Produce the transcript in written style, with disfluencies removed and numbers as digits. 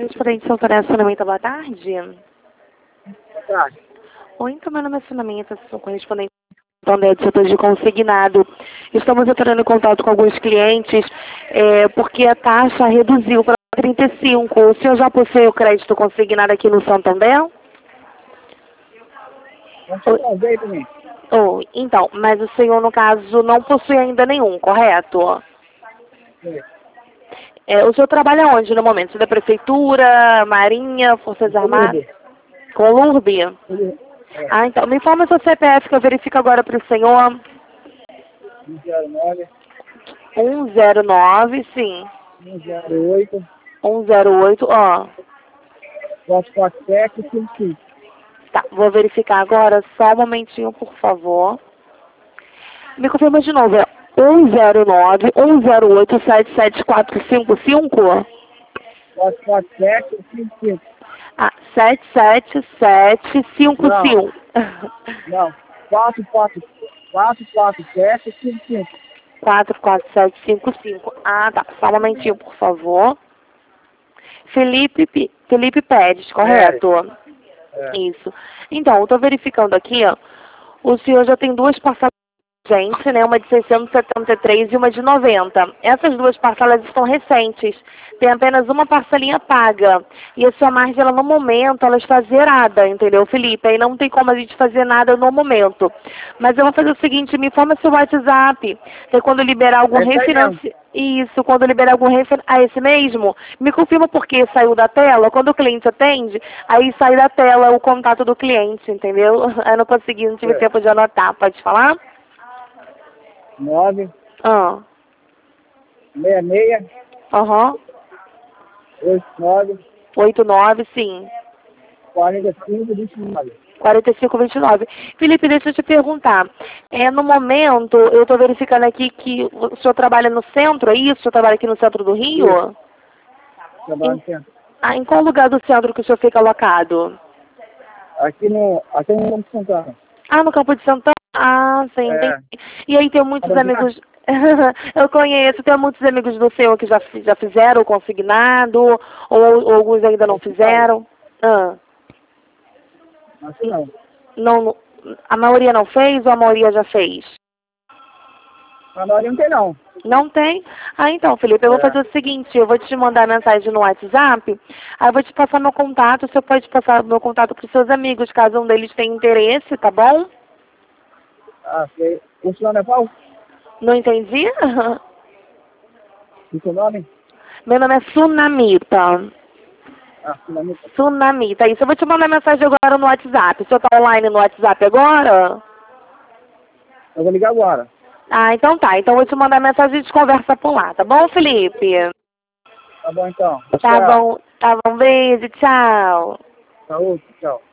Correspondente ao relacionamento, boa tarde. Boa tarde. Oi, então meu nome é Sunamita, sou correspondente do setor de consignado. Estamos entrando em contato com alguns clientes porque a taxa reduziu para 35. O senhor já possui o crédito consignado aqui no Santander? Não veio para mim. Então, mas o senhor, no caso, não possui ainda nenhum, correto? Sim. O senhor trabalha onde no momento? Da Prefeitura, Marinha, Forças Armadas? Com LURB? Ah, então, me informa seu CPF que eu verifico agora para o senhor. 109. 109, sim. 108. 108, ó. 447 55. Tá, vou verificar agora, só um momentinho, por favor. Me confirma de novo, é 109 108 77455? 447 55. Ah, 77755. Não. 447 55. 44755. Ah, tá. Só um momentinho, por favor. Felipe Pérez, correto? É. Isso. Então, eu estou verificando aqui, ó. O senhor já tem duas parcelas gente, né? Uma de 673 e uma de 90. Essas duas parcelas estão recentes. Tem apenas uma parcelinha paga. E a sua margem, ela, no momento, ela está zerada, entendeu, Felipe? Aí não tem como a gente fazer nada no momento. Mas eu vou fazer o seguinte, me informa seu WhatsApp. Que quando liberar algum refinanciamento... Isso, quando liberar algum refinanciamento... Ah, esse mesmo? Me confirma por que saiu da tela. Quando o cliente atende, aí sai da tela o contato do cliente, entendeu? Eu não consegui, não tive tempo de anotar. Pode falar? 9. Ah. 66. Aham. 89. 89, sim. 45 29. 4529. Felipe, deixa eu te perguntar. No momento, eu estou verificando aqui que o senhor trabalha no centro, é isso? O senhor trabalha aqui no centro do Rio? Isso. Trabalho no centro. Ah, em qual lugar do centro que o senhor fica alocado? Aqui no Campo de Santana. Ah, no Campo de Santana? Ah, sim, entendi. E aí tem muitos amigos... Eu conheço, tem muitos amigos do senhor que já fizeram o consignado, ou alguns ainda não fizeram. Ah. Acho não. Não, a maioria não fez ou a maioria já fez? A maioria não tem não. Não tem? Ah, então, Felipe, eu vou fazer o seguinte, eu vou te mandar mensagem no WhatsApp, aí eu vou te passar meu contato, você pode passar meu contato para os seus amigos, caso um deles tenha interesse, tá bom? Ah, sei. O seu nome é qual? Não entendi? O seu nome? Meu nome é Sunamita. Ah, Sunamita. Sunamita, isso. Eu vou te mandar mensagem agora no WhatsApp. O senhor tá online no WhatsApp agora? Eu vou ligar agora. Ah, então tá. Então eu vou te mandar mensagem e a gente conversa por lá, tá bom, Felipe? Tá bom então. Tá bom. Tá bom, beijo, tchau. Saúde, tchau.